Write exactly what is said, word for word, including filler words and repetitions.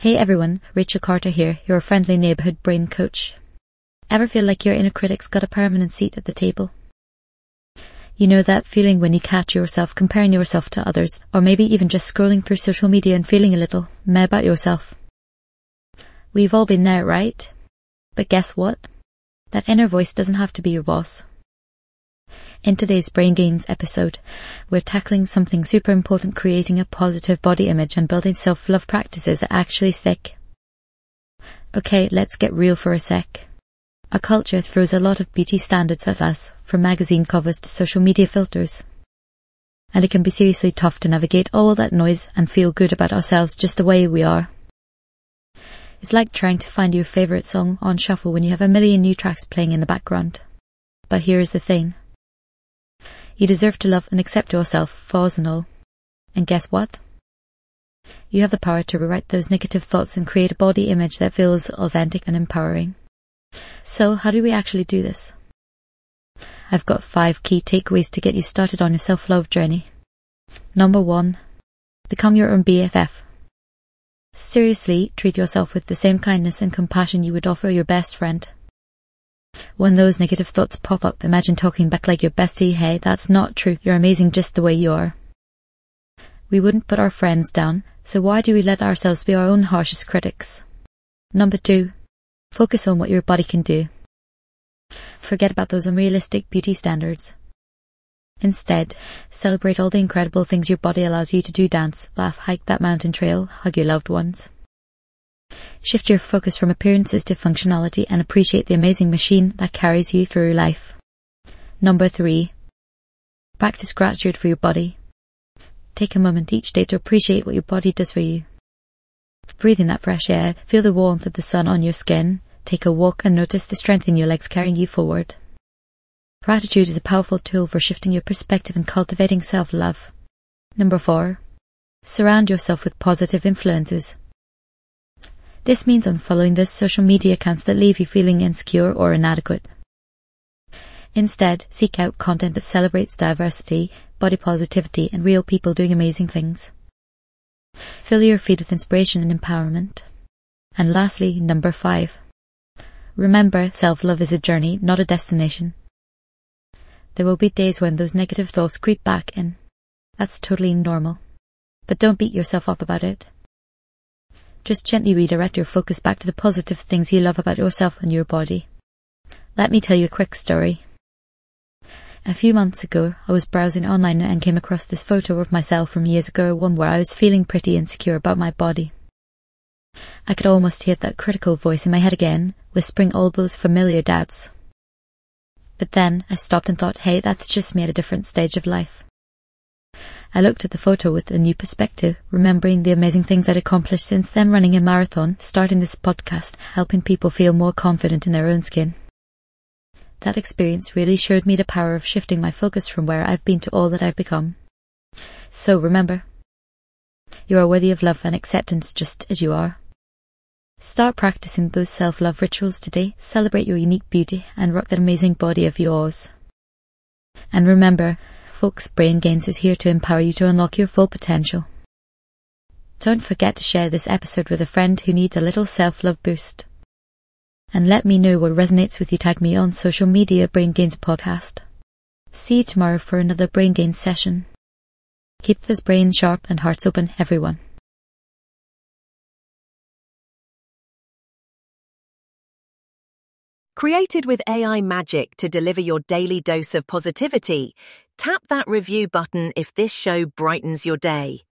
Hey everyone, Rachel Carter here, your friendly neighbourhood brain coach. Ever feel like your inner critic's got a permanent seat at the table? You know that feeling when you catch yourself comparing yourself to others, or maybe even just scrolling through social media and feeling a little meh about yourself? We've all been there, right? But guess what? That inner voice doesn't have to be your boss. In today's Brain Gains episode, we're tackling something super important, creating a positive body image and building self-love practices that actually stick. Okay, let's get real for a sec. Our culture throws a lot of beauty standards at us, from magazine covers to social media filters. And it can be seriously tough to navigate all that noise and feel good about ourselves just the way we are. It's like trying to find your favourite song on shuffle when you have a million new tracks playing in the background. But here's the thing. You deserve to love and accept yourself, flaws and all. And guess what? You have the power to rewrite those negative thoughts and create a body image that feels authentic and empowering. So, how do we actually do this? I've got five key takeaways to get you started on your self-love journey. Number one, become your own B F F. Seriously, treat yourself with the same kindness and compassion you would offer your best friend. When those negative thoughts pop up, imagine talking back like your bestie. Hey, that's not true. You're amazing just the way you are. We wouldn't put our friends down, so why do we let ourselves be our own harshest critics? Number two, focus on what your body can do. Forget about those unrealistic beauty standards. Instead, celebrate all the incredible things your body allows you to do. Dance, laugh, hike that mountain trail, hug your loved ones. Shift your focus from appearances to functionality and appreciate the amazing machine that carries you through life. Number three, practice gratitude for your body. Take a moment each day to appreciate what your body does for you. Breathe in that fresh air, feel the warmth of the sun on your skin, take a walk and notice the strength in your legs carrying you forward. Gratitude is a powerful tool for shifting your perspective and cultivating self-love. Number four, surround yourself with positive influences. This means unfollowing those social media accounts that leave you feeling insecure or inadequate. Instead, seek out content that celebrates diversity, body positivity, and real people doing amazing things. Fill your feed with inspiration and empowerment. And lastly, number five. Remember, self-love is a journey, not a destination. There will be days when those negative thoughts creep back in. That's totally normal. But don't beat yourself up about it. Just gently redirect your focus back to the positive things you love about yourself and your body. Let me tell you a quick story. A few months ago, I was browsing online and came across this photo of myself from years ago, one where I was feeling pretty insecure about my body. I could almost hear that critical voice in my head again, whispering all those familiar doubts. But then I stopped and thought, hey, that's just me at a different stage of life. I looked at the photo with a new perspective, remembering the amazing things I'd accomplished since then, running a marathon, starting this podcast, helping people feel more confident in their own skin. That experience really showed me the power of shifting my focus from where I've been to all that I've become. So remember, you are worthy of love and acceptance just as you are. Start practicing those self-love rituals today, celebrate your unique beauty, and rock that amazing body of yours. And remember, folks, Brain Gains is here to empower you to unlock your full potential. Don't forget to share this episode with a friend who needs a little self-love boost. And let me know what resonates with you. Tag me on social media, Brain Gains Podcast. See you tomorrow for another Brain Gains session. Keep those brains sharp and hearts open, everyone. Created with A I magic to deliver your daily dose of positivity, tap that review button if this show brightens your day.